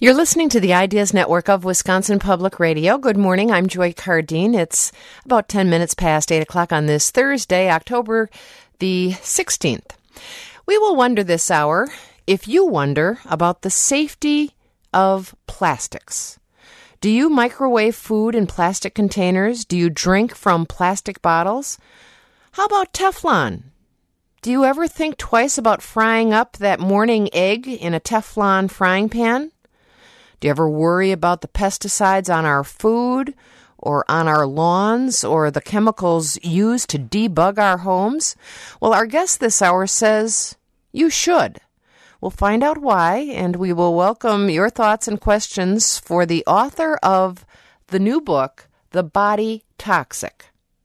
You're listening to the Ideas Network of Wisconsin Public Radio. Good morning. I'm Joy Cardine. It's about 10 minutes past 8 o'clock on this Thursday, October the 16th. We will wonder this hour if you wonder about the safety of plastics. Do you microwave food in plastic containers? Do you drink from plastic bottles? How about Teflon? Do you ever think twice about frying up that morning egg in a Teflon frying pan? Do you ever worry about the pesticides on our food or on our lawns or the chemicals used to debug our homes? Well, our guest this hour says you should. We'll find out why, and we will welcome your thoughts and questions for the author of the new book, The Body Toxic.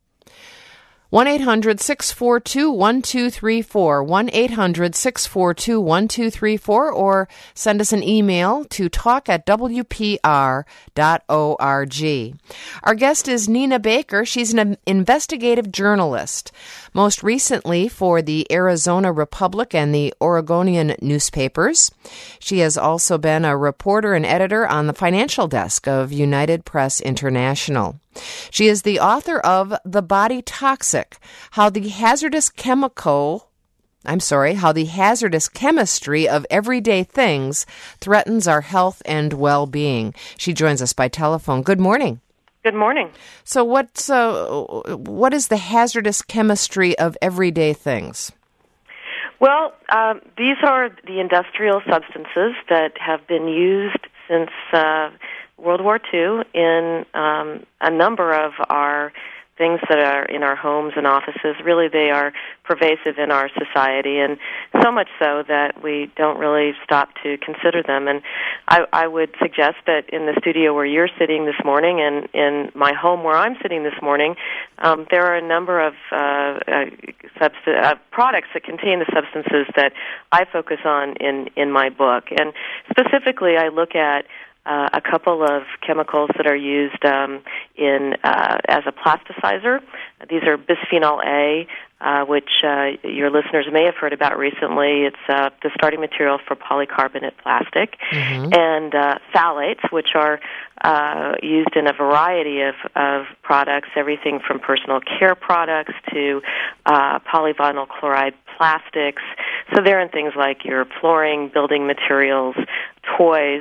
1-800-642-1234, 1-800-642-1234, or send us an email to talk@wpr.org. Our guest is Nina Baker. She's an investigative journalist, most recently for the Arizona Republic and the Oregonian newspapers. She has also been a reporter and editor on the financial desk of United Press International. She is the author of The Body Toxic, how the hazardous chemistry of everyday things threatens our health and well-being. She joins us by telephone. Good morning. Good morning. So what is the hazardous chemistry of everyday things? Well, these are the industrial substances that have been used since World War II in a number of our things that are in our homes and offices. Really, they are pervasive in our society, and so much so that we don't really stop to consider them. And I would suggest that in the studio where you're sitting this morning and in my home where I'm sitting this morning, there are a number of products that contain the substances that I focus on in my book. And specifically, I look at a couple of chemicals that are used as a plasticizer. These are bisphenol A, which your listeners may have heard about recently. It's the starting material for polycarbonate plastic, and phthalates, which are used in a variety of products, everything from personal care products to polyvinyl chloride plastics. So they're in things like your flooring, building materials, toys.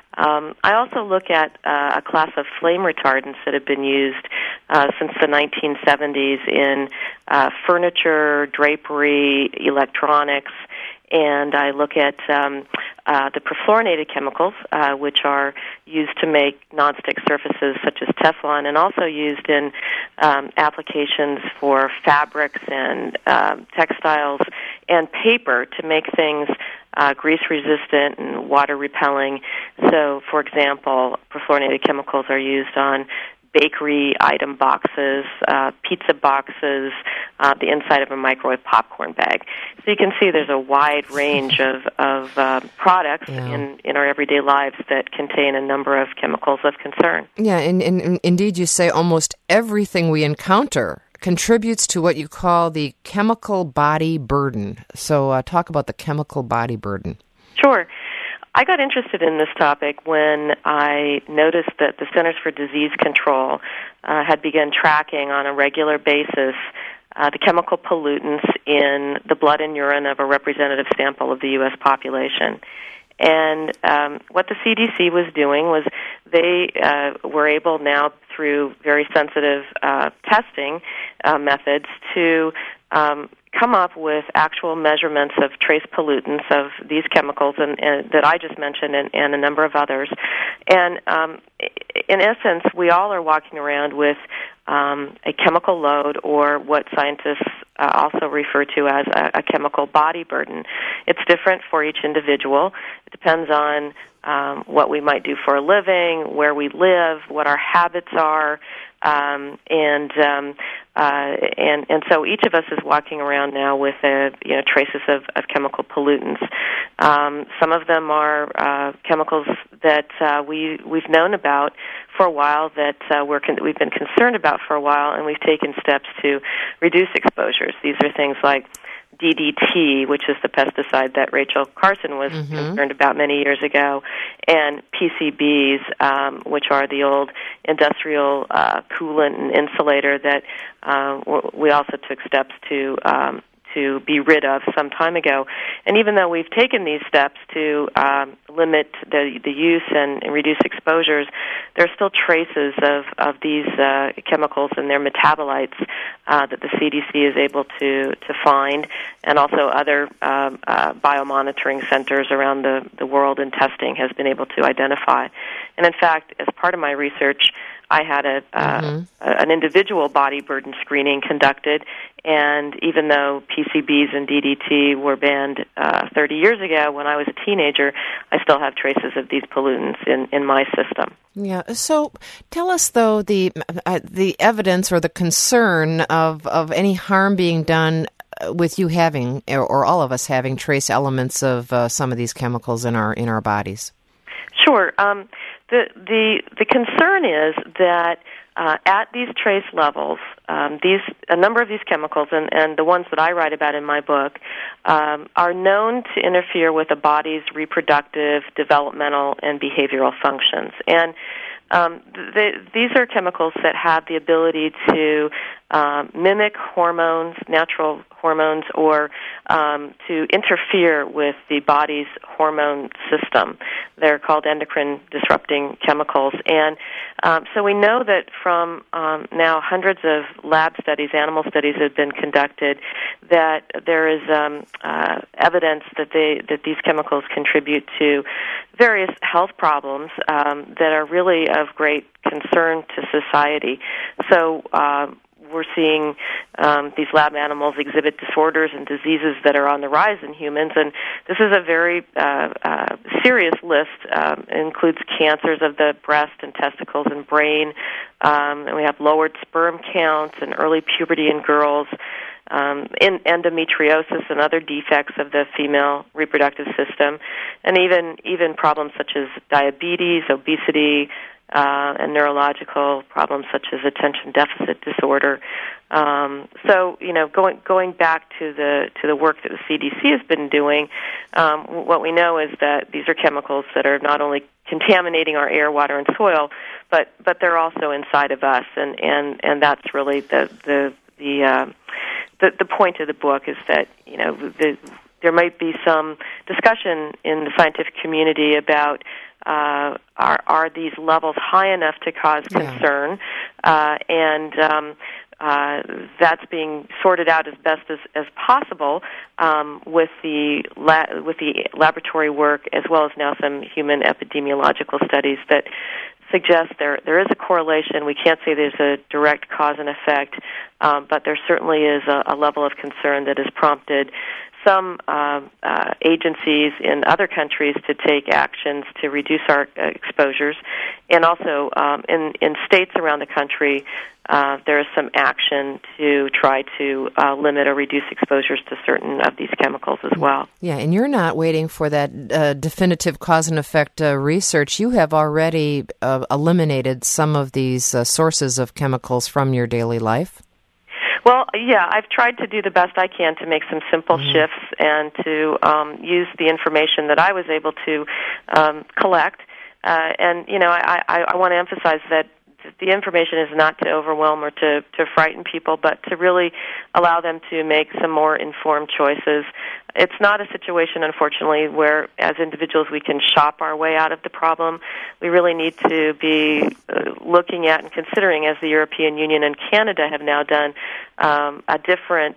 I also look at a class of flame retardants that have been used since the 1970s in furniture, drapery, electronics, and I look at the perfluorinated chemicals, which are used to make nonstick surfaces such as Teflon, and also used in applications for fabrics and textiles and paper to make things grease-resistant and water-repelling. So, for example, perfluorinated chemicals are used on bakery item boxes, pizza boxes, the inside of a microwave popcorn bag. So you can see there's a wide range of products in our everyday lives that contain a number of chemicals of concern. Yeah, and indeed you say almost everything we encounter contributes to what you call the chemical body burden. So talk about the chemical body burden. Sure. I got interested in this topic when I noticed that the Centers for Disease Control had begun tracking on a regular basis the chemical pollutants in the blood and urine of a representative sample of the U.S. population. And what the CDC was doing was they were able now, through very sensitive testing methods, to come up with actual measurements of trace pollutants of these chemicals and that I just mentioned and a number of others. And in essence, we all are walking around with a chemical load, or what scientists also refer to as a chemical body burden. It's different for each individual. It depends on what we might do for a living, where we live, what our habits are, and so each of us is walking around now with traces of chemical pollutants. Some of them are chemicals that we've known about for a while, that we've been concerned about for a while, and we've taken steps to reduce exposures. These are things like DDT, which is the pesticide that Rachel Carson was concerned about many years ago, and PCBs, which are the old industrial coolant and insulator that we also took steps to be rid of some time ago. And even though we've taken these steps to limit the use and reduce exposures, there are still traces of these chemicals and their metabolites that the CDC is able to find, and also other biomonitoring centers around the world and testing has been able to identify. And in fact, as part of my research, I had an individual body burden screening conducted, and even though PCBs and DDT were banned 30 years ago when I was a teenager, I still have traces of these pollutants in my system. Yeah. So tell us, though, the evidence or the concern of any harm being done with you having, or all of us having, trace elements of some of these chemicals in our bodies. Sure. The concern is that at these trace levels, a number of these chemicals, and the ones that I write about in my book, are known to interfere with the body's reproductive, developmental, and behavioral functions. And these are chemicals that have the ability to mimic hormones, natural hormones, or to interfere with the body's hormone system. They're called endocrine disrupting chemicals. And so we know that from now hundreds of lab studies, animal studies have been conducted, that there is evidence that these chemicals contribute to various health problems that are really of great concern to society. So we're seeing these lab animals exhibit disorders and diseases that are on the rise in humans, and this is a very serious list. It includes cancers of the breast and testicles and brain, and we have lowered sperm counts and early puberty in girls, in endometriosis and other defects of the female reproductive system, and even problems such as diabetes, obesity, and neurological problems such as attention deficit disorder. So, going back to the work that the CDC has been doing, what we know is that these are chemicals that are not only contaminating our air, water, and soil, but they're also inside of us, and that's really the point of the book, is that there might be some discussion in the scientific community about are these levels high enough to cause concern, and that's being sorted out as best as possible with the laboratory work, as well as now some human epidemiological studies that suggest there is a correlation. We can't say there's a direct cause and effect, but there certainly is a level of concern that has prompted some agencies in other countries to take actions to reduce our exposures, and also in states around the country, there is some action to try to limit or reduce exposures to certain of these chemicals as well. Yeah, and you're not waiting for that definitive cause and effect research. You have already eliminated some of these sources of chemicals from your daily life. Well, yeah, I've tried to do the best I can to make some simple shifts and to use the information that I was able to collect. And, I want to emphasize that the information is not to overwhelm or to frighten people, but to really allow them to make some more informed choices. It's not a situation, unfortunately, where as individuals we can shop our way out of the problem. We really need to be looking at and considering, as the European Union and Canada have now done, a different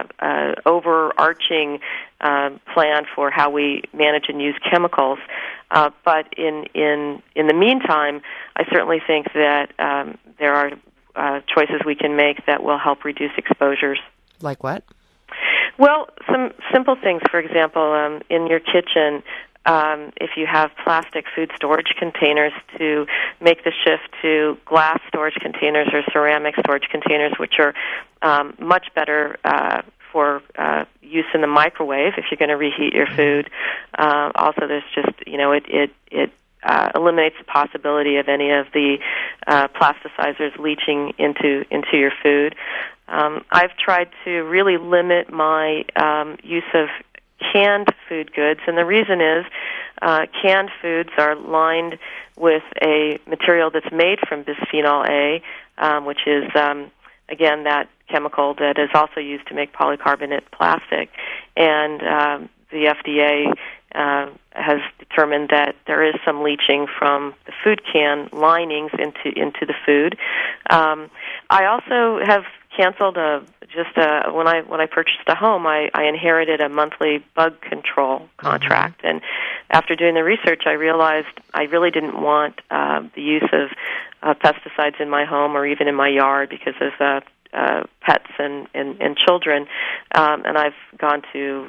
overarching plan for how we manage and use chemicals. But in the meantime, I certainly think that there are choices we can make that will help reduce exposures. Like what? Well, some simple things. For example, in your kitchen, if you have plastic food storage containers, to make the shift to glass storage containers or ceramic storage containers, which are much better for use in the microwave if you're going to reheat your food. Also, there's just, it eliminates the possibility of any of the plasticizers leaching into your food. I've tried to really limit my use of canned food goods, and the reason is canned foods are lined with a material that's made from bisphenol A, which is, again, that chemical that is also used to make polycarbonate plastic. And the FDA has determined that there is some leaching from the food can linings into the food. I also have canceled when I purchased a home, I inherited a monthly bug control contract, and after doing the research, I realized I really didn't want the use of pesticides in my home or even in my yard because of pets and children, and I've gone to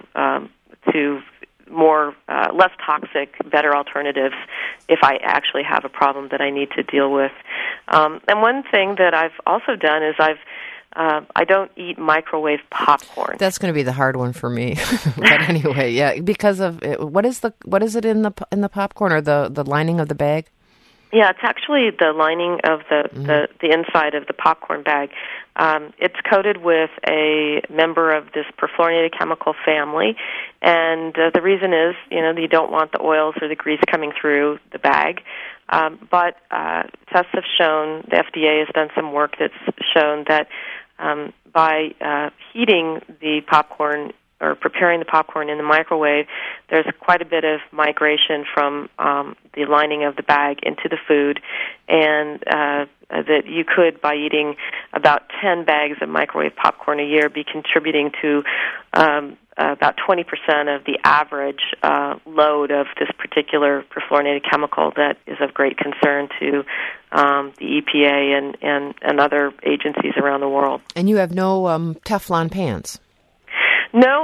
more less toxic, better alternatives if I actually have a problem that I need to deal with. And one thing that I've also done is I don't eat microwave popcorn. That's going to be the hard one for me. But anyway, yeah, because of what is it in the popcorn or the lining of the bag? Yeah, it's actually the lining of the inside of the popcorn bag. It's coated with a member of this perfluorinated chemical family, and the reason is, you don't want the oils or the grease coming through the bag. But tests have shown, the FDA has done some work that's shown that by heating the popcorn or preparing the popcorn in the microwave, there's quite a bit of migration from the lining of the bag into the food, and that you could, by eating about 10 bags of microwave popcorn a year, be contributing to about 20% of the average load of this particular perfluorinated chemical that is of great concern to the EPA and other agencies around the world. And you have no Teflon pans? No,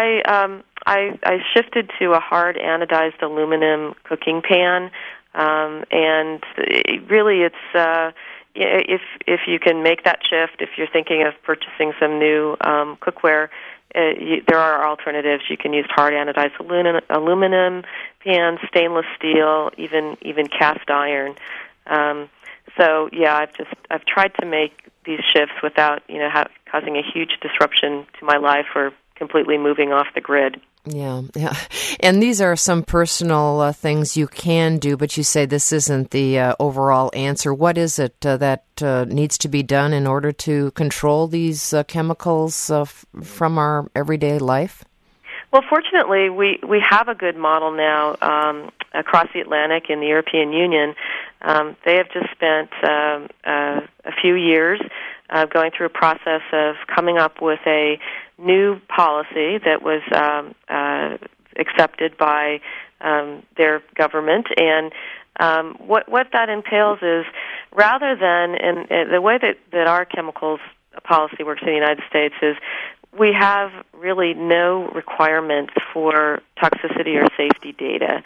I shifted to a hard anodized aluminum cooking pan, and really it's if you can make that shift, if you're thinking of purchasing some new cookware, there are alternatives. You can use hard anodized aluminum pans, stainless steel, even cast iron. So yeah, I've tried to make these shifts without causing a huge disruption to my life or completely moving off the grid. Yeah. And these are some personal things you can do, but you say this isn't the overall answer. What is it that needs to be done in order to control these chemicals from our everyday life? Well, fortunately, we have a good model now across the Atlantic in the European Union. They have just spent a few years going through a process of coming up with a new policy that was accepted by their government. And what that entails is, rather than, and the way that our chemicals policy works in the United States is, we have really no requirements for toxicity or safety data.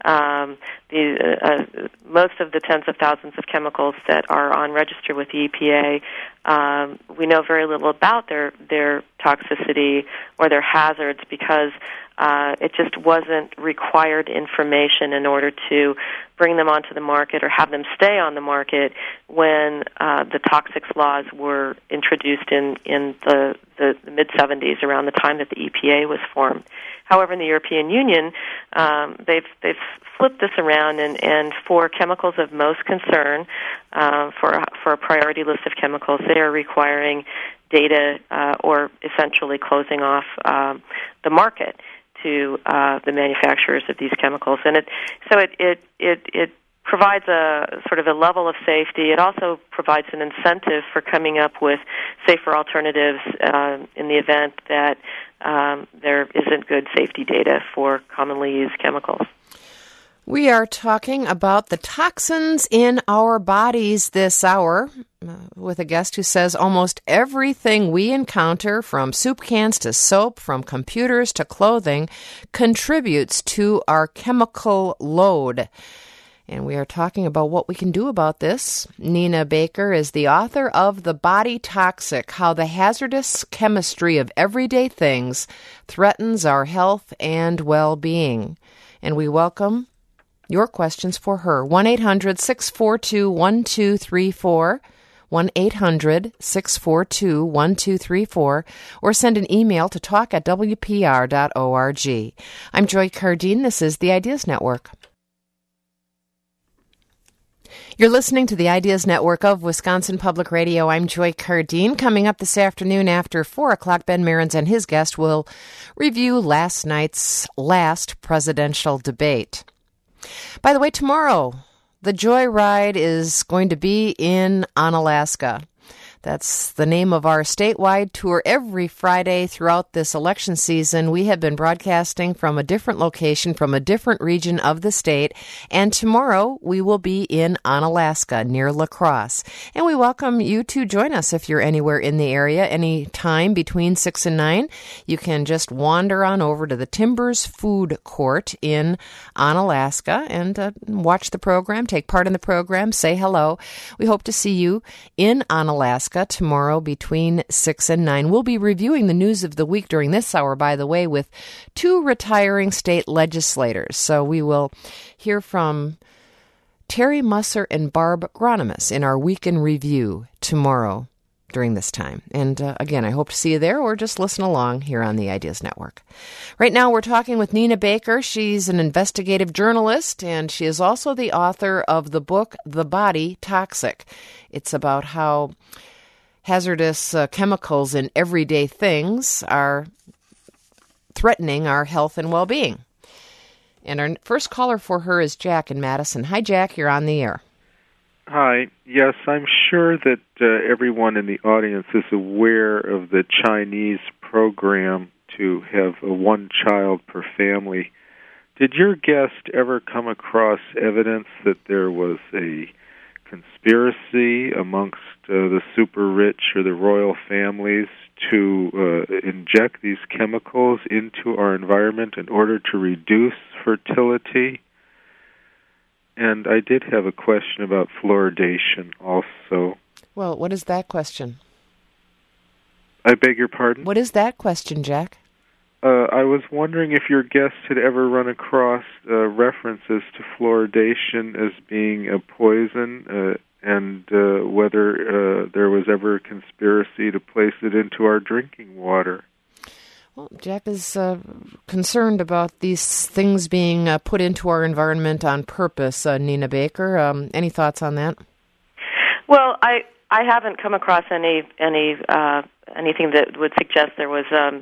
Most of the tens of thousands of chemicals that are on register with the EPA, we know very little about their toxicity or their hazards because it just wasn't required information in order to bring them onto the market or have them stay on the market when the toxics laws were introduced in the mid-'70s, around the time that the EPA was formed. However, in the European Union, they've flipped this around, and for chemicals of most concern, for a priority list of chemicals, they are requiring data or essentially closing off the market to the manufacturers of these chemicals, and it provides a sort of a level of safety. It also provides an incentive for coming up with safer alternatives in the event that there isn't good safety data for commonly used chemicals. We are talking about the toxins in our bodies this hour with a guest who says almost everything we encounter, from soup cans to soap, from computers to clothing, contributes to our chemical load. And we are talking about what we can do about this. Nina Baker is the author of The Body Toxic: How the Hazardous Chemistry of Everyday Things Threatens Our Health and Well-Being. And we welcome your questions for her. 1-800-642-1234. 1-800-642-1234, or send an email to talk@wpr.org. I'm Joy Cardine. This is the Ideas Network. You're listening to the Ideas Network of Wisconsin Public Radio. I'm Joy Cardine. Coming up this afternoon after 4 o'clock, Ben Mehrens and his guest will review last night's last presidential debate. By the way, tomorrow, the Joy Ride is going to be in Onalaska. That's the name of our statewide tour. Every Friday throughout this election season, we have been broadcasting from a different location, from a different region of the state. And tomorrow, we will be in Onalaska, near La Crosse. And we welcome you to join us if you're anywhere in the area, any time between 6 and 9. You can just wander on over to the Timbers Food Court in Onalaska and watch the program, take part in the program, say hello. We hope to see you in Onalaska tomorrow between 6 and 9. We'll be reviewing the news of the week during this hour, by the way, with 2 retiring state legislators. So we will hear from Terry Musser and Barb Gronemus in our Week in Review tomorrow during this time. And again, I hope to see you there or just listen along here on the Ideas Network. Right now, we're talking with Nina Baker. She's an investigative journalist, and she is also the author of the book, The Body Toxic. It's about how hazardous chemicals in everyday things are threatening our health and well-being. And our first caller for her is Jack in Madison. Hi, Jack. You're on the air. Hi. Yes, I'm sure that everyone in the audience is aware of the Chinese program to have one child per family. Did your guest ever come across evidence that there was a conspiracy amongst the super rich or the royal families to inject these chemicals into our environment in order to reduce fertility? And I did have a question about fluoridation also. Well, what is that question? I beg your pardon? What is that question, Jack? I was wondering if your guest had ever run across references to fluoridation as being a poison and whether there was ever a conspiracy to place it into our drinking water. Well, Jack is concerned about these things being put into our environment on purpose, Nina Baker. Any thoughts on that? Well, I haven't come across anything that would suggest there was a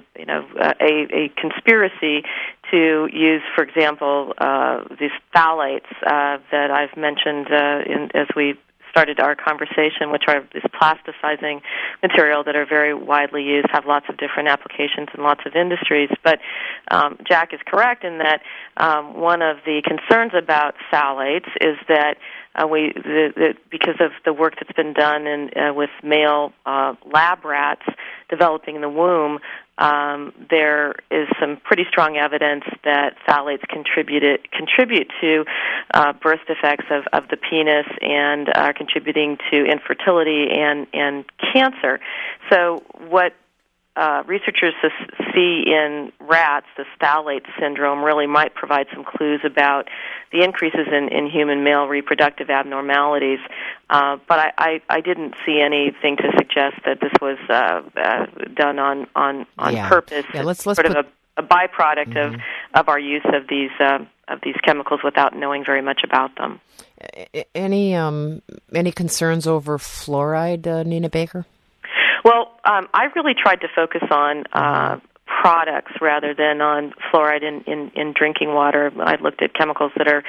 conspiracy to use, for example, these phthalates that I've mentioned as we started our conversation, which are this plasticizing material that are very widely used, have lots of different applications in lots of industries. But Jack is correct in that one of the concerns about phthalates is that because of the work that's been done with male lab rats developing in the womb, there is some pretty strong evidence that phthalates contribute to birth defects of the penis and are contributing to infertility and cancer. So what researchers see in rats, the phthalate syndrome, really might provide some clues about the increases in human male reproductive abnormalities. But I didn't see anything to suggest that this was done on purpose. Yeah, let's sort of a byproduct of our use of these chemicals without knowing very much about them. Any concerns over fluoride, Nina Baker? Well, I really tried to focus on products rather than on fluoride in drinking water. I looked at chemicals that are,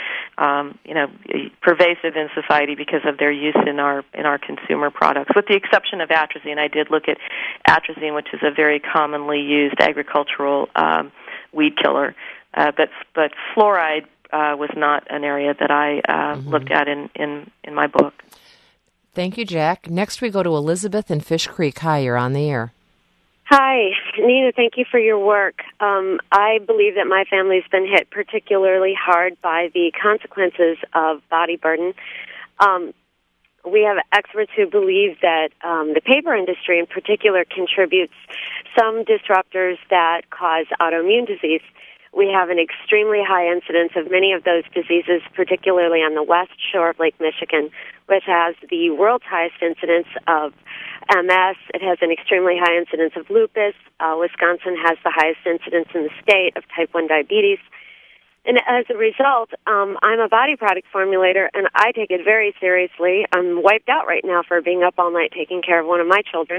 pervasive in society because of their use in our consumer products, with the exception of atrazine. I did look at atrazine, which is a very commonly used agricultural weed killer, but fluoride was not an area that I looked at in my book. Thank you, Jack. Next we go to Elizabeth in Fish Creek. Hi, you're on the air. Hi, Nina, thank you for your work. I believe that my family's been hit particularly hard by the consequences of body burden. We have experts who believe that the paper industry in particular contributes some disruptors that cause autoimmune disease. we have an extremely high incidence of many of those diseases, particularly on the west shore of Lake Michigan, which has the world's highest incidence of MS. It has an extremely high incidence of lupus. Wisconsin has the highest incidence in the state of type 1 diabetes. And as a result, I'm a body product formulator, and I take it very seriously. I'm wiped out right now for being up all night taking care of one of my children.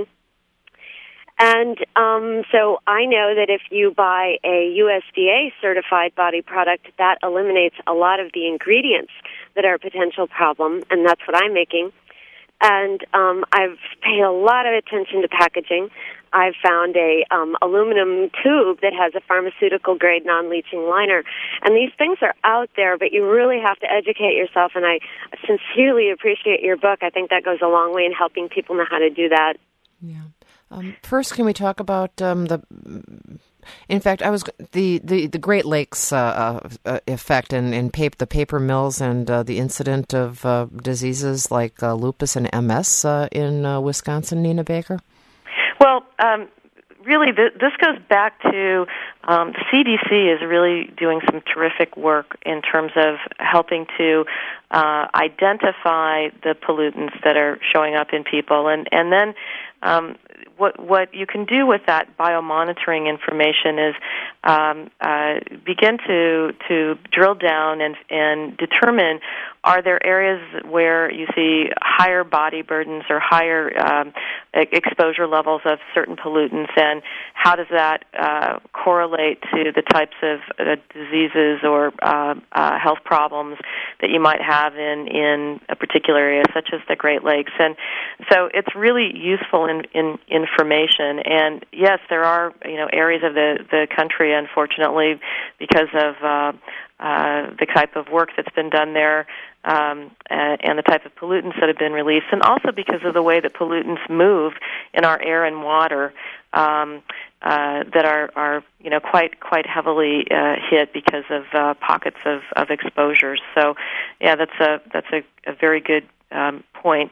And so I know that if you buy a USDA-certified body product, that eliminates a lot of the ingredients that are a potential problem, and that's what I'm making. And I've paid a lot of attention to packaging. I've found a aluminum tube that has a pharmaceutical-grade non-leaching liner. And these things are out there, but you really have to educate yourself, and I sincerely appreciate your book. I think that goes a long way in helping people know how to do that. Yeah. First, can we talk about in fact, the Great Lakes effect and the paper mills and the incident of diseases like lupus and MS in Wisconsin, Nina Baker? Well, really, this goes back to the CDC is really doing some terrific work in terms of helping to identify the pollutants that are showing up in people, and then what you can do with that biomonitoring information is begin to drill down and determine, are there areas where you see higher body burdens or higher exposure levels of certain pollutants, and how does that correlate to the types of diseases or health problems that you might have in a particular area, such as the Great Lakes. And so it's really useful in information. And yes, there are areas of the country, unfortunately, because of the type of work that's been done there, and the type of pollutants that have been released, and also because of the way that pollutants move in our air and water, that are quite heavily hit because of pockets of exposures. So, yeah, that's a very good point.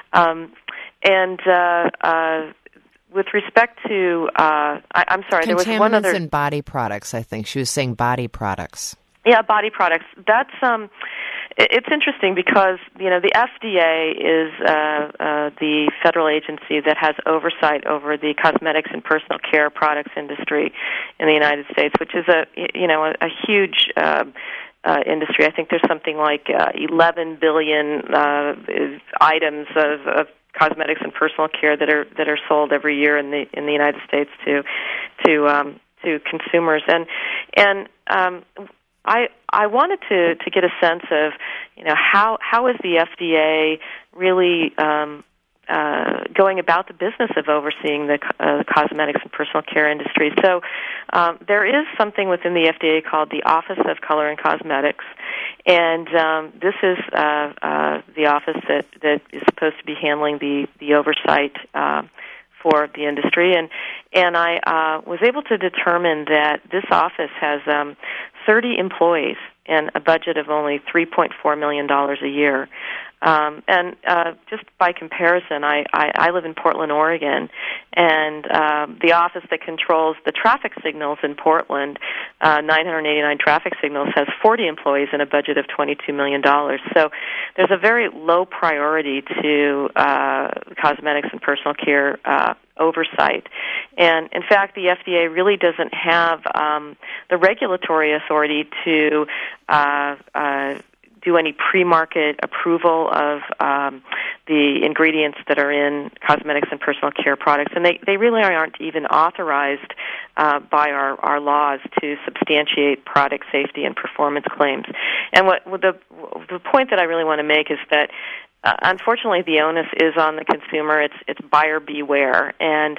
With respect to, I'm sorry, there was one other. Contaminants in body products, I think. She was saying body products. Yeah, body products. That's it's interesting because the FDA is the federal agency that has oversight over the cosmetics and personal care products industry in the United States, which is a huge industry. I think there's something like 11 billion items of cosmetics and personal care that are sold every year in the United States to consumers, and I wanted to get a sense of how is the FDA really going about the business of overseeing the cosmetics and personal care industry. So there is something within the FDA called the Office of Color and Cosmetics, and this is the office that is supposed to be handling the oversight for the industry. And I was able to determine that this office has 30 employees and a budget of only $3.4 million a year. And just by comparison, I live in Portland, Oregon, and the office that controls the traffic signals in Portland, 989 traffic signals, has 40 employees and a budget of $22 million. So there's a very low priority to cosmetics and personal care oversight. And in fact, the FDA really doesn't have the regulatory authority to do any pre-market approval of the ingredients that are in cosmetics and personal care products. And they really aren't even authorized by our laws to substantiate product safety and performance claims. And the point that I really want to make is that unfortunately, the onus is on the consumer. It's buyer beware, and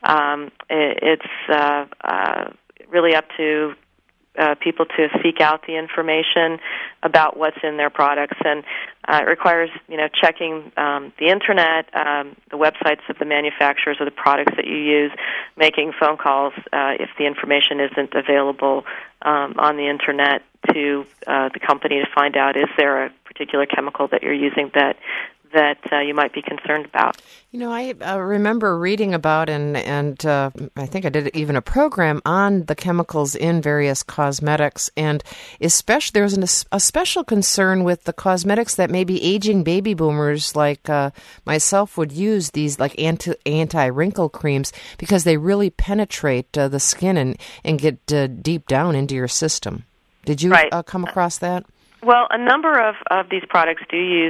it's really up to people to seek out the information about what's in their products, and it requires checking the internet, the websites of the manufacturers of the products that you use, making phone calls if the information isn't available on the internet to the company to find out, is there a particular chemical that you're using that that you might be concerned about. You know, I remember reading about, and I think I did even a program on the chemicals in various cosmetics, and especially there's a special concern with the cosmetics that maybe aging baby boomers like myself would use, these like anti-wrinkle creams, because they really penetrate the skin and get deep down into your system. Did you come across that? Well, a number of these products do use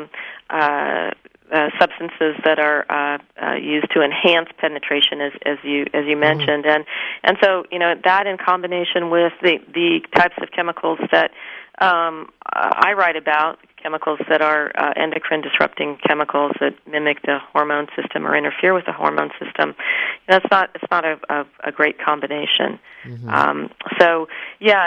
substances that are used to enhance penetration, as you mentioned, and so that in combination with the types of chemicals that I write about, chemicals that are endocrine disrupting chemicals that mimic the hormone system or interfere with the hormone system. It's not a great combination. Mm-hmm. So yeah,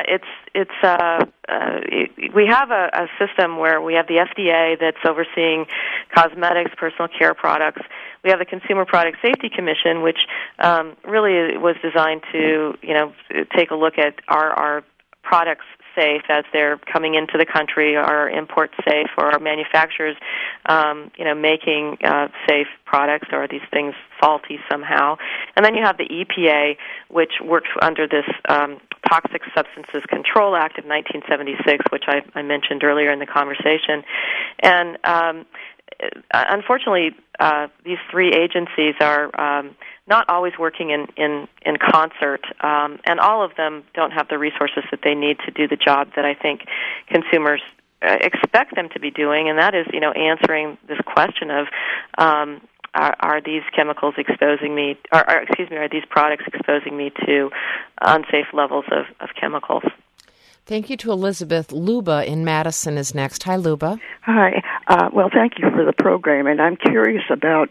we have a system where we have the FDA that's overseeing cosmetics, personal care products. We have the Consumer Product Safety Commission, which really was designed to take a look at our products safe as they're coming into the country, are imports safe, or are manufacturers, making safe products, or are these things faulty somehow? And then you have the EPA, which works under this Toxic Substances Control Act of 1976, which I mentioned earlier in the conversation. And unfortunately, these three agencies are not always working in concert, and all of them don't have the resources that they need to do the job that I think consumers expect them to be doing, and that is, answering this question of are these chemicals exposing me, are these products exposing me to unsafe levels of chemicals? Thank you to Elizabeth. Luba in Madison is next. Hi, Luba. Hi. Well, thank you for the program, and I'm curious about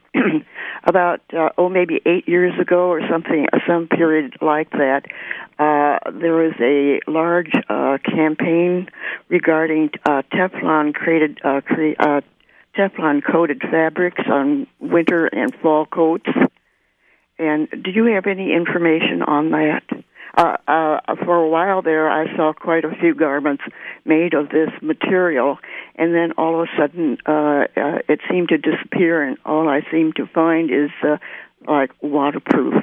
maybe 8 years ago or something, some period like that. There was a large campaign regarding Teflon-coated fabrics on winter and fall coats. And do you have any information on that? For a while there, I saw quite a few garments made of this material, and then all of a sudden it seemed to disappear, and all I seem to find is like waterproof,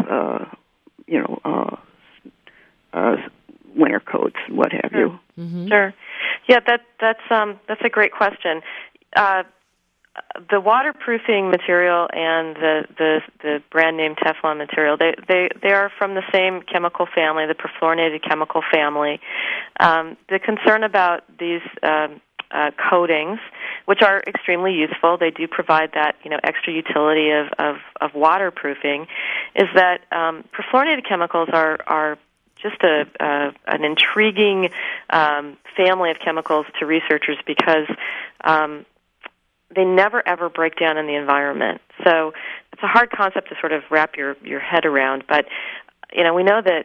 winter coats, what have you. Mm-hmm. Sure. Yeah, that's a great question. The waterproofing material and the brand name Teflon material, they are from the same chemical family, the perfluorinated chemical family. The concern about these coatings, which are extremely useful, they do provide that extra utility of waterproofing, is that perfluorinated chemicals are just an intriguing family of chemicals to researchers because they never, ever break down in the environment. So it's a hard concept to sort of wrap your head around. But, we know that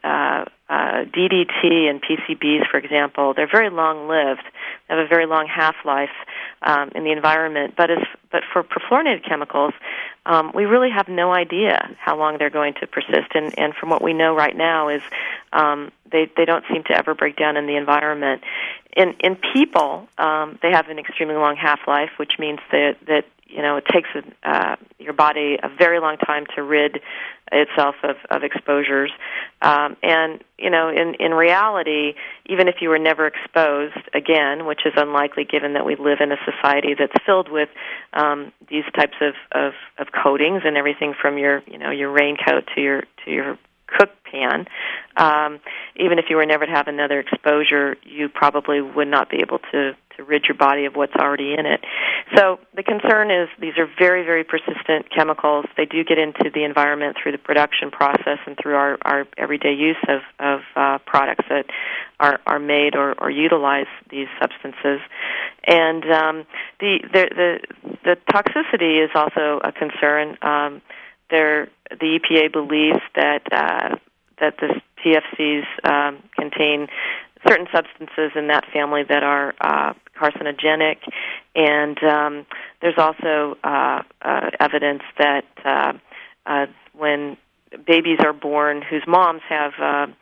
DDT and PCBs, for example, they're very long-lived. They have a very long half-life in the environment. But for perfluorinated chemicals, we really have no idea how long they're going to persist. And from what we know right now is they don't seem to ever break down in the environment. In people, they have an extremely long half-life, which means that it takes your body a very long time to rid itself of exposures. And in reality, even if you were never exposed again, which is unlikely given that we live in a society that's filled with these types of coatings and everything from your raincoat to your cook pan, even if you were never to have another exposure, you probably would not be able to rid your body of what's already in it. So the concern is these are very, very persistent chemicals. They do get into the environment through the production process and through our everyday use of products that are made or utilize these substances. And the toxicity is also a concern. The EPA believes that the TFCs contain certain substances in that family that are carcinogenic, and there's also evidence that when babies are born whose moms have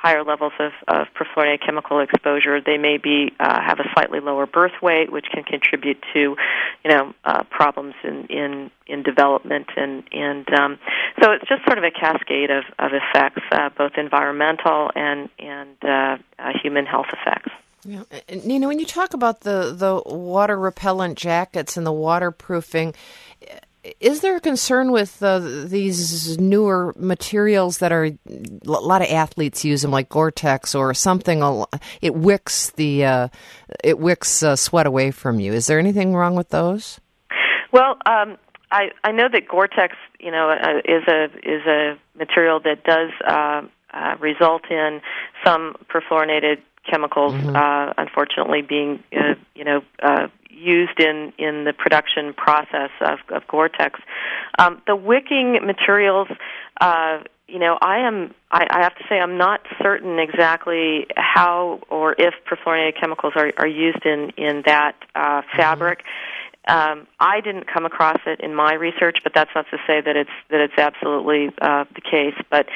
higher levels of perfluorinated chemical exposure, they may be have a slightly lower birth weight, which can contribute to, problems in development, and so it's just sort of a cascade of effects, both environmental and human health effects. Yeah. Nina, when you talk about the water repellent jackets and the waterproofing, is there a concern with these newer materials that a lot of athletes use them, like Gore-Tex or something? It wicks sweat away from you. Is there anything wrong with those? Well, I know that Gore-Tex, is a material that does result in some perfluorinated chemicals, unfortunately, being used in the production process of Gore-Tex. The wicking materials, I have to say I'm not certain exactly how or if perfluorinated chemicals are used in that fabric. I didn't come across it in my research, but that's not to say that it's absolutely the case. But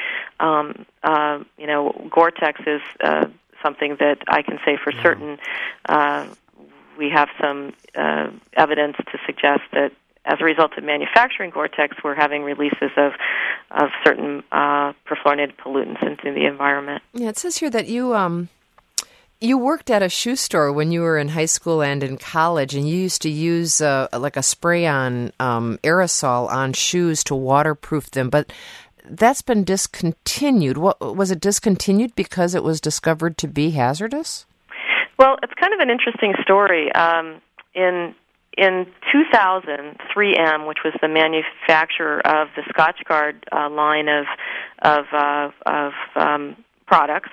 Gore-Tex is something that I can say for certain. We have some evidence to suggest that as a result of manufacturing Gore-Tex, we're having releases of certain perfluorinated pollutants into the environment. Yeah, it says here that you worked at a shoe store when you were in high school and in college, and you used to use like a spray-on aerosol on shoes to waterproof them, but that's been discontinued. Was it discontinued because it was discovered to be hazardous? Well, it's kind of an interesting story. In 2000, 3M, which was the manufacturer of the Scotchgard line of products,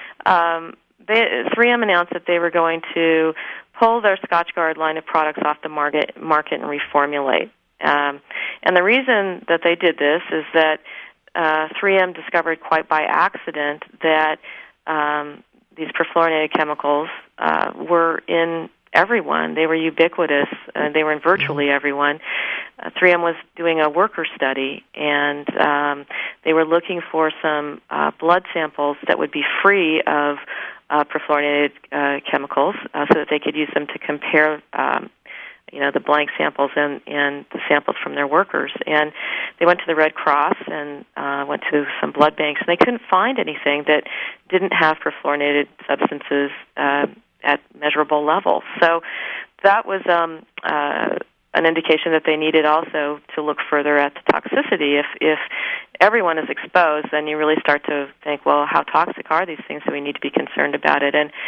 3M announced that they were going to pull their Scotchgard line of products off the market and reformulate. And the reason that they did this is that 3M discovered quite by accident that these perfluorinated chemicals were in everyone. They were ubiquitous. They were in virtually everyone. 3M was doing a worker study, and they were looking for some blood samples that would be free of perfluorinated chemicals, so that they could use them to compare the blank samples and the samples from their workers. And they went to the Red Cross and went to some blood banks, and they couldn't find anything that didn't have perfluorinated substances at measurable levels. So that was an indication that they needed also to look further at the toxicity. If everyone is exposed, then you really start to think, well, how toxic are these things? So we need to be concerned about it. And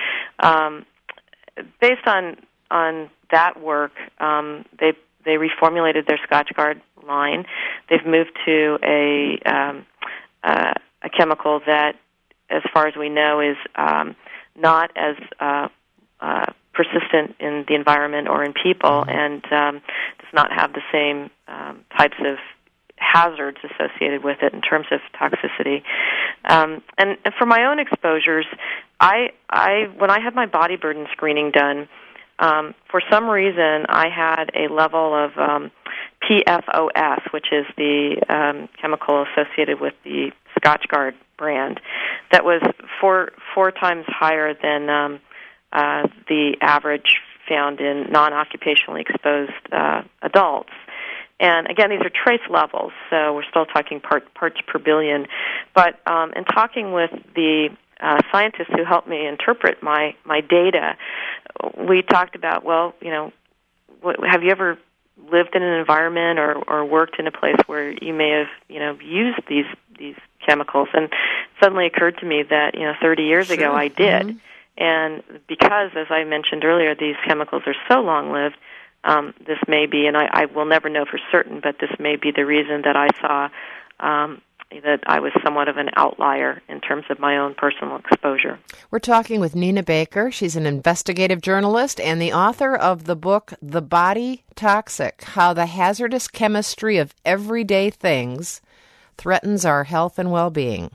based on that work, they reformulated their Scotchgard line. They've moved to a chemical that, as far as we know, is not as persistent in the environment or in people, and does not have the same types of hazards associated with it in terms of toxicity. And for my own exposures, I when I had my body burden screening done, for some reason I had a level of PFOS, which is the chemical associated with the Scotchgard brand, that was four times higher than the average found in non-occupationally exposed adults. And again, these are trace levels, so we're still talking parts per billion. But in talking with the scientists who helped me interpret my data, we talked about, well, have you ever lived in an environment or worked in a place where you may have, used these chemicals? And it suddenly occurred to me that, 30 years ago I did. Mm-hmm. And because, as I mentioned earlier, these chemicals are so long-lived, this may be, and I will never know for certain, but this may be the reason that I saw that I was somewhat of an outlier in terms of my own personal exposure. We're talking with Nina Baker. She's an investigative journalist and the author of the book, The Body Toxic: How the Hazardous Chemistry of Everyday Things Threatens Our Health and Well-Being.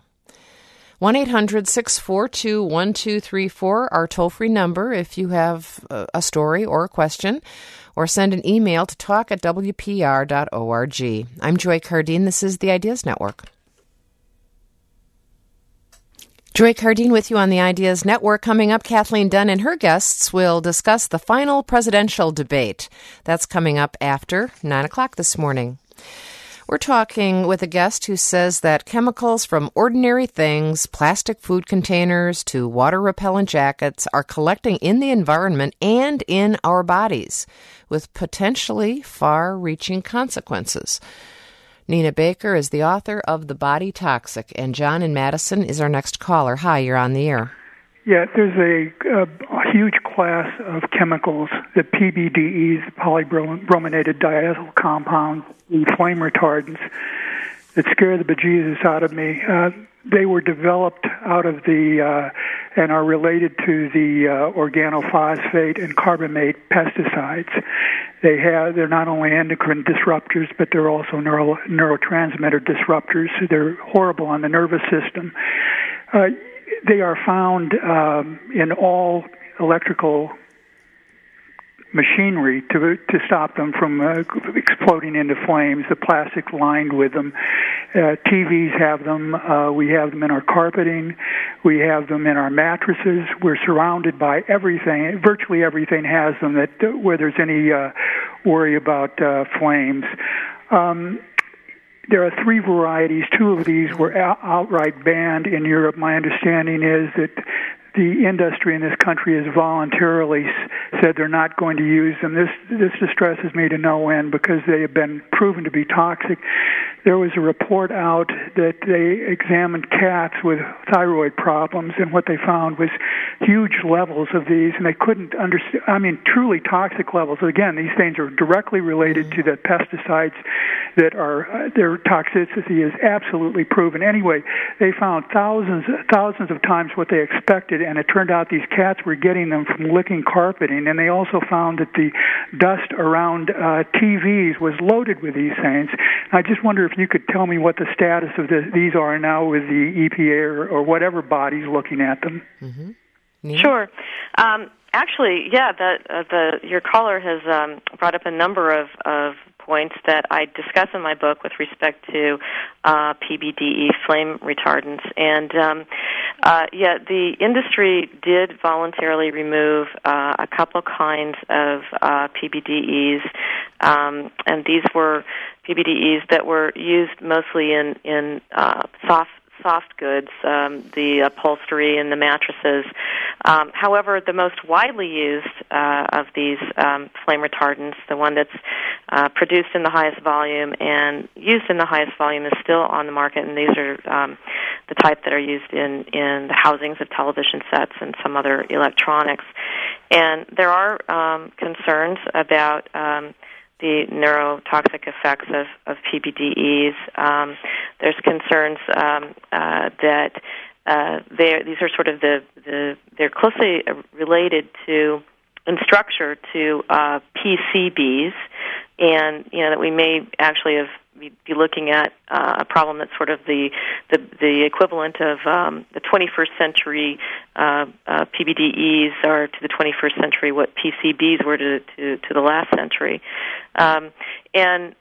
1-800-642-1234, our toll-free number if you have a story or a question, or send an email to talk@wpr.org. I'm Joy Cardine. This is the Ideas Network. Joy Cardine with you on the Ideas Network. Coming up, Kathleen Dunn and her guests will discuss the final presidential debate. That's coming up after 9 o'clock this morning. We're talking with a guest who says that chemicals from ordinary things, plastic food containers to water-repellent jackets, are collecting in the environment and in our bodies with potentially far-reaching consequences. Nina Baker is the author of The Body Toxic, and John in Madison is our next caller. Hi, you're on the air. Yeah, there's a huge class of chemicals, the PBDEs, the polybrominated diethyl compounds, the flame retardants, that scare the bejesus out of me. They were developed out of the and are related to the organophosphate and carbamate pesticides. They're not only endocrine disruptors, but they're also neurotransmitter disruptors. So they're horrible on the nervous system. They are found in all electrical machinery to stop them from exploding into flames. The plastic's lined with them. TVs have them. We have them in our carpeting. We have them in our mattresses. We're surrounded by everything. Virtually everything has them where there's any worry about flames. There are 3 varieties. 2 of these were outright banned in Europe. My understanding is that the industry in this country has voluntarily said they're not going to use them. This distresses me to no end because they have been proven to be toxic. There was a report out that they examined cats with thyroid problems, and what they found was huge levels of these, and they couldn't understand, truly toxic levels. Again, these things are directly related to the pesticides that are, their toxicity is absolutely proven. Anyway, they found thousands of times what they expected, and it turned out these cats were getting them from licking carpeting, and they also found that the dust around TVs was loaded with these things. I just wonder if you could tell me what the status of these are now with the EPA or whatever body's looking at them. Mm-hmm. Sure. Actually, yeah, your caller has brought up a number of points that I discuss in my book with respect to PBDE, flame retardants. And, the industry did voluntarily remove a couple kinds of PBDEs, and these were PBDEs that were used mostly in soft goods, the upholstery and the mattresses. However, the most widely used of these flame retardants, the one that's produced in the highest volume and used in the highest volume, is still on the market, and these are the type that are used in the housings of television sets and some other electronics. And there are concerns about the neurotoxic effects of PBDEs. There's concerns that these are sort of they're closely related to, in structure, to PCBs, and that we may actually be looking at a problem that's sort of the equivalent of the 21st century PBDEs are to the 21st century what PCBs were to the last century, and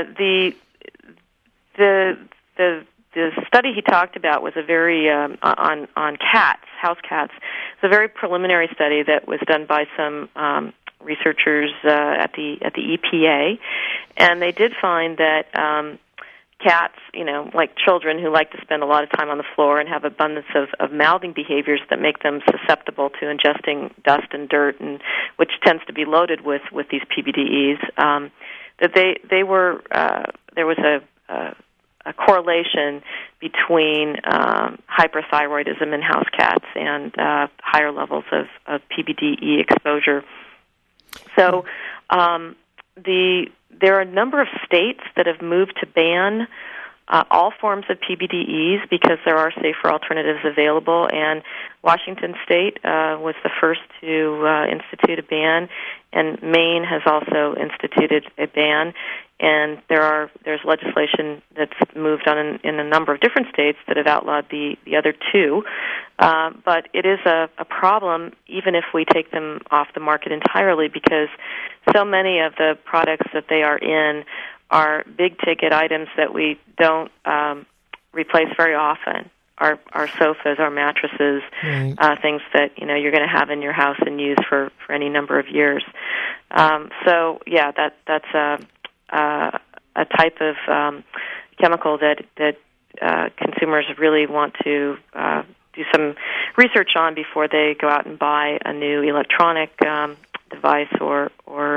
the study he talked about was a very on cats, house cats. It's a very preliminary study that was done by some researchers at the EPA, and they did find that cats, like children who like to spend a lot of time on the floor and have abundance of mouthing behaviors that make them susceptible to ingesting dust and dirt, and which tends to be loaded with these PBDEs, that they were there was a correlation between hyperthyroidism in house cats and higher levels of PBDE exposure. So there are a number of states that have moved to ban all forms of PBDEs because there are safer alternatives available, and Washington State was the first to institute a ban, and Maine has also instituted a ban, and there's legislation that's moved on in a number of different states that have outlawed the other two, but it is a problem even if we take them off the market entirely, because so many of the products that they are in are big-ticket items that we don't replace very often. our sofas, our mattresses, right. Things that you're going to have in your house and use for any number of years. So yeah, that's a type of chemical that consumers really want to do some research on before they go out and buy a new electronic device or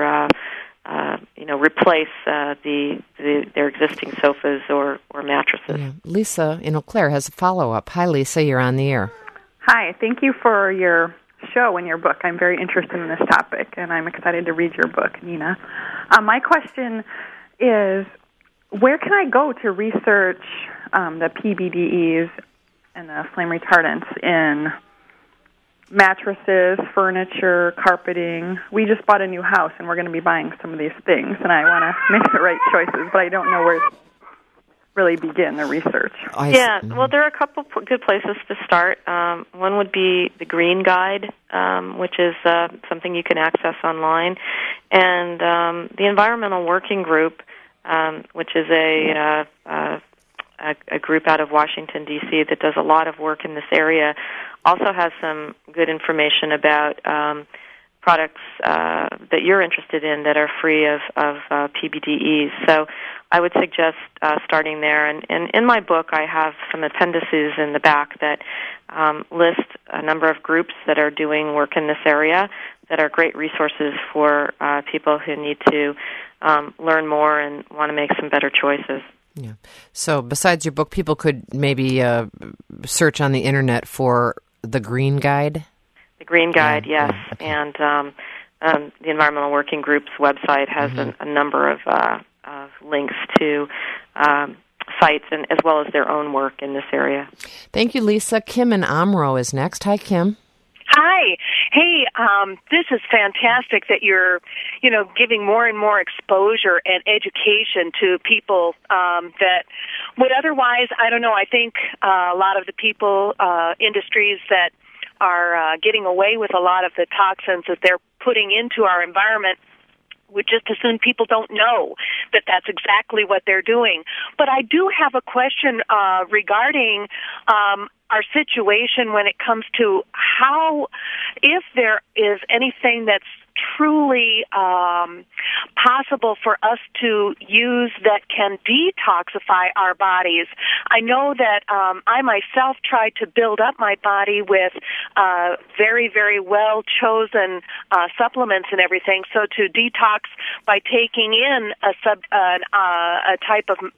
replace their existing sofas or mattresses. Yeah. Lisa in Eau Claire has a follow-up. Hi, Lisa. You're on the air. Hi. Thank you for your show and your book. I'm very interested in this topic, and I'm excited to read your book, Nina. My question is, where can I go to research the PBDEs and the flame retardants in mattresses, furniture, carpeting? We just bought a new house, and we're going to be buying some of these things, and I want to make the right choices, but I don't know where to really begin the research. Well, there are a couple good places to start. One would be the Green Guide, which is something you can access online, and the Environmental Working Group, which is a group out of Washington, D.C. that does a lot of work in this area, also has some good information about products that you're interested in that are free of PBDEs. So I would suggest starting there. And in my book, I have some appendices in the back that list a number of groups that are doing work in this area that are great resources for people who need to learn more and want to make some better choices. Yeah. So besides your book, people could maybe search on the Internet for the Green Guide? The Green Guide, yes. Yeah, okay. And the Environmental Working Group's website has a number of links to sites and as well as their own work in this area. Thank you, Lisa. Kim in Omro is next. Hi, Kim. Hi. Hey, this is fantastic that you're, giving more and more exposure and education to people that would otherwise, I don't know, I think a lot of the people, industries that are getting away with a lot of the toxins that they're putting into our environment would just assume people don't know that that's exactly what they're doing. But I do have a question regarding our situation when it comes to how, if there is anything that's truly possible for us to use that can detoxify our bodies. I know that I myself tried to build up my body with very, very well-chosen supplements and everything. So to detox by taking in a type of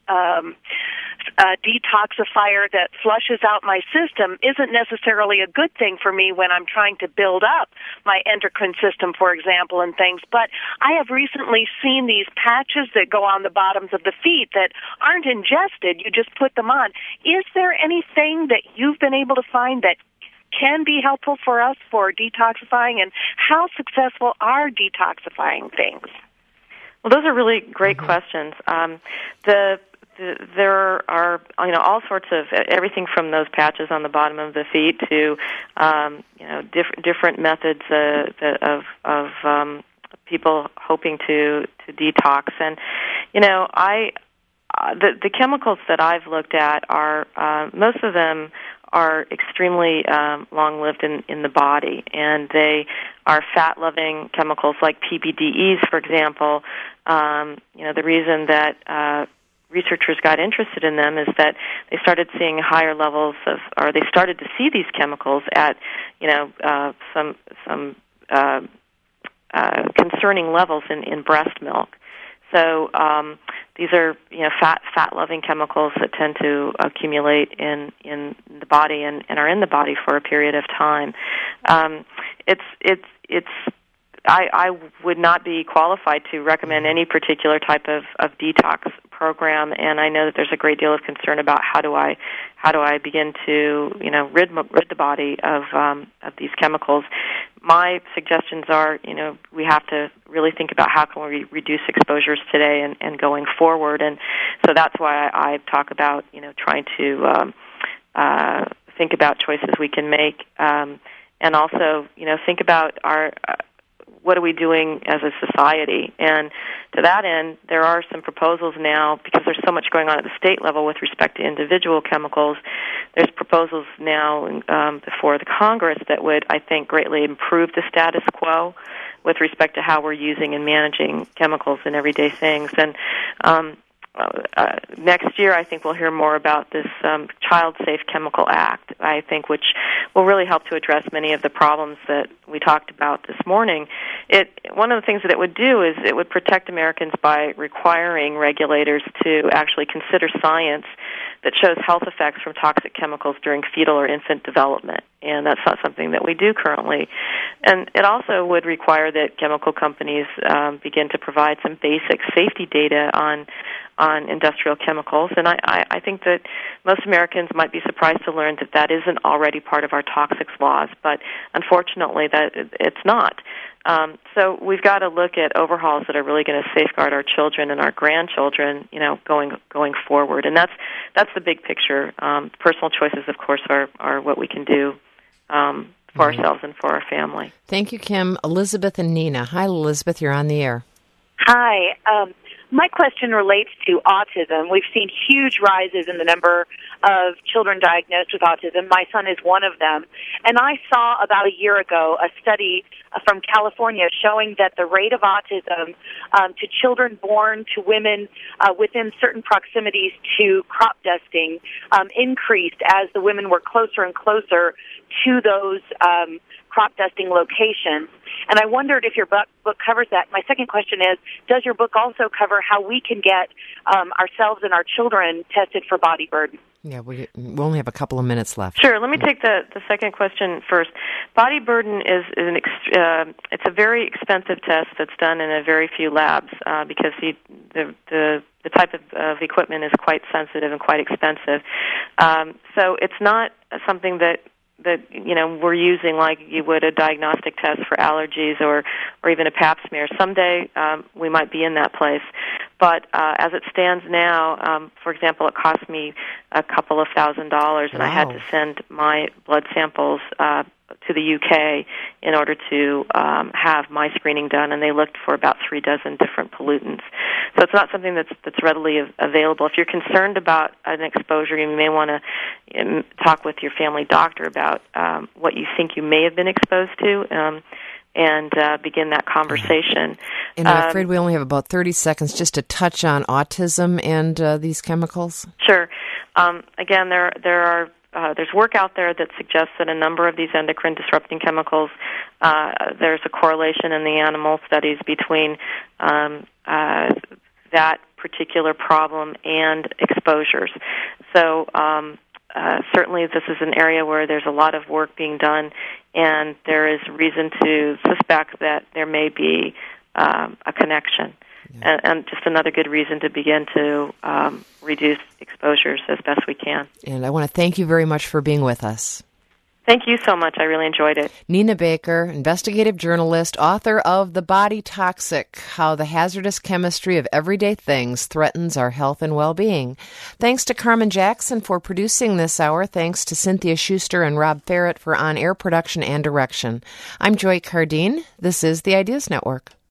detoxifier that flushes out my system isn't necessarily a good thing for me when I'm trying to build up my endocrine system, for example, and things. But I have recently seen these patches that go on the bottoms of the feet that aren't ingested. You just put them on. Is there anything that you've been able to find that can be helpful for us for detoxifying, and how successful are detoxifying things? Well, those are really great questions. There are all sorts of everything from those patches on the bottom of the feet to different methods of people hoping to detox. And the chemicals that I've looked at are most of them are extremely long-lived in the body, and they are fat-loving chemicals like PBDEs, for example. The reason that researchers got interested in them is that they started seeing higher levels or they started to see these chemicals at, some concerning levels in breast milk. So these are, fat-loving chemicals that tend to accumulate in the body and are in the body for a period of time. I would not be qualified to recommend any particular type of detox program, and I know that there's a great deal of concern about how do I begin to rid the body of these chemicals. My suggestions are we have to really think about how can we reduce exposures today and going forward, and so that's why I talk about trying to think about choices we can make, and also think about what are we doing as a society? And to that end, there are some proposals now, because there's so much going on at the state level with respect to individual chemicals. There's proposals now before the Congress that would, I think, greatly improve the status quo with respect to how we're using and managing chemicals in everyday things. And next year, I think we'll hear more about this Child Safe Chemical Act, I think, which will really help to address many of the problems that we talked about this morning. One of the things that it would do is it would protect Americans by requiring regulators to actually consider science that shows health effects from toxic chemicals during fetal or infant development, and that's not something that we do currently. And it also would require that chemical companies begin to provide some basic safety data on industrial chemicals, and I think that most Americans might be surprised to learn that that isn't already part of our toxics laws, but unfortunately that it's not. So we've got to look at overhauls that are really going to safeguard our children and our grandchildren, going forward, and that's the big picture. Personal choices, of course, are what we can do for ourselves and for our family. Thank you, Kim. Elizabeth and Nina. Hi, Elizabeth. You're on the air. Hi. My question relates to autism. We've seen huge rises in the number of children diagnosed with autism. My son is one of them. And I saw about a year ago a study from California showing that the rate of autism to children born to women within certain proximities to crop dusting increased as the women were closer and closer to those crop dusting locations. And I wondered if your book covers that. My second question is, does your book also cover how we can get ourselves and our children tested for body burden? Yeah, we only have a couple of minutes left. Sure. Let me take the second question first. Body burden is it's a very expensive test that's done in a very few labs because the type of equipment is quite sensitive and quite expensive. So it's not something that we're using like you would a diagnostic test for allergies or even a pap smear. Someday we might be in that place. But as it stands now, for example, it cost me a couple of $1,000s, and I had to send my blood samples to the UK in order to have my screening done, and they looked for about 36 different pollutants. So it's not something that's readily available. If you're concerned about an exposure, you may want to talk with your family doctor about what you think you may have been exposed to, and begin that conversation. And I'm afraid we only have about 30 seconds just to touch on autism and these chemicals. Sure. Again, there's work out there that suggests that a number of these endocrine disrupting chemicals, there's a correlation in the animal studies between that particular problem and exposures. So certainly this is an area where there's a lot of work being done, and there is reason to suspect that there may be a connection. Yeah. And just another good reason to begin to reduce exposures as best we can. And I want to thank you very much for being with us. Thank you so much. I really enjoyed it. Nina Baker, investigative journalist, author of The Body Toxic, How the Hazardous Chemistry of Everyday Things Threatens Our Health and Well-Being. Thanks to Carmen Jackson for producing this hour. Thanks to Cynthia Schuster and Rob Ferrett for on-air production and direction. I'm Joy Cardine. This is the Ideas Network.